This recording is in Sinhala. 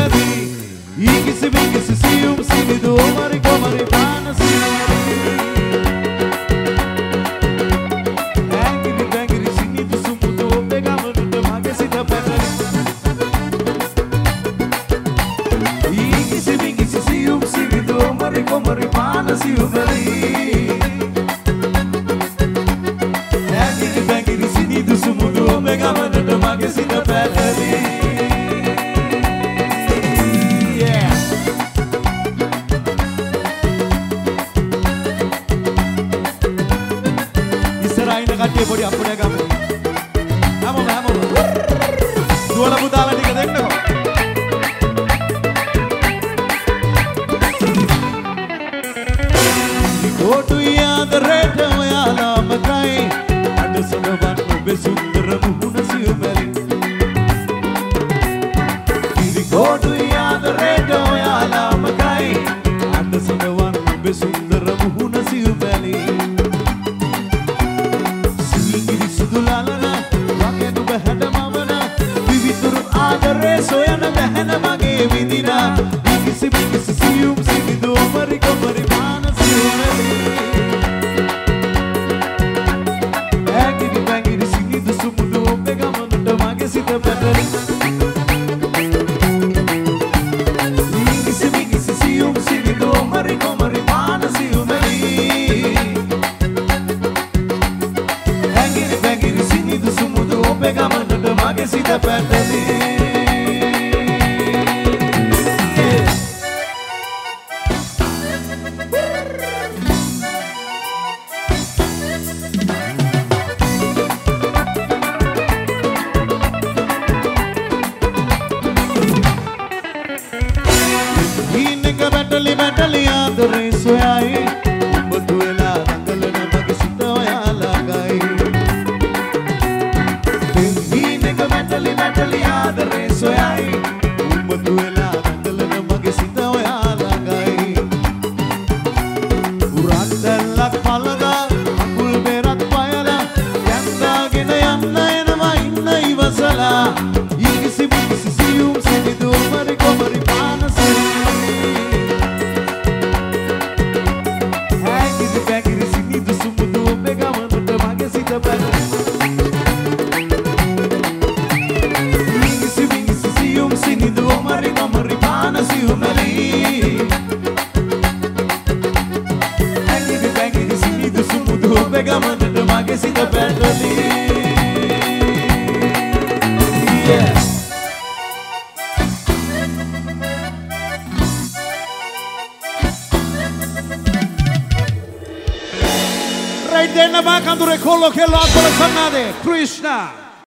සියුමැලි ඊකිසි විකිසි සියුම් සිනිදු ඔමරි කොමරි පාන සියුමැලි ඇඟිලි බැඟිලි සිනිදු සුමුදු ඔබේ ගමනට මගේ සිත පැටලි ඊකිසි විකිසි සියුම් සිනිදු ඔමරි කොමරි පාන සියුමැලි ඇඟිලි බැඟිලි සිනිදු සුමුදු ඔබේ ගමනට මගේ සිත පැටලි කට්ටිය පොඩි අප්පුඩයක් ගමු. හැමෝම දුවල පුතාලා ටික දෙන්නකෝ. කොටු යාදරට ඔයාලාම කයි අද සඳවන් ඔබේ සුන්දර මුහුණ සියුමැලි. කොටු යාදරට ඔයාලාම කයි අද සඳවන් ඔබේ සුන්දර මුහුණ සියුමැලි. සොයන බැහැන මගේ විදිනා ඉකිසි විකිසි සියුම් සිනිදු ඔමරි කොමරි පාන සියුමැලි ඇඟිලි බැඟිලි සිනිදු සුමුදු ඔබේ ගමනට මගේ සිත පැටලි ඉකිසි විකිසි සියුම් සිනිදු ඔමරි කොමරි පාන සියුමැලි ඇඟිලි බැඟිලි සිනිදු සුමුදු ඔබේ ගමනට මගේ සිත පැටලි බැටලි ආදරේ සොයයි උඹ දුවලා දඟලන මගේ සිත ඔයාලගයි දෙහිනක බැටලි ආදරේ සොයයි උඹ දුවලා දඟලන මගේ සිත ඔයාලගයි උරන්දලක් පළදා අකුල් බෙරක් පයලා යන්දාගෙන යන්න එනවා ඉන්න ඉවසලා ඉකිසි විකිසි සියුම් සිනිදු ඔමරි කොමරි පාන ගමනට මගේ සිත පැටලි Right there, Nabakandure Kolo Kelo Akolo Sanade Krishna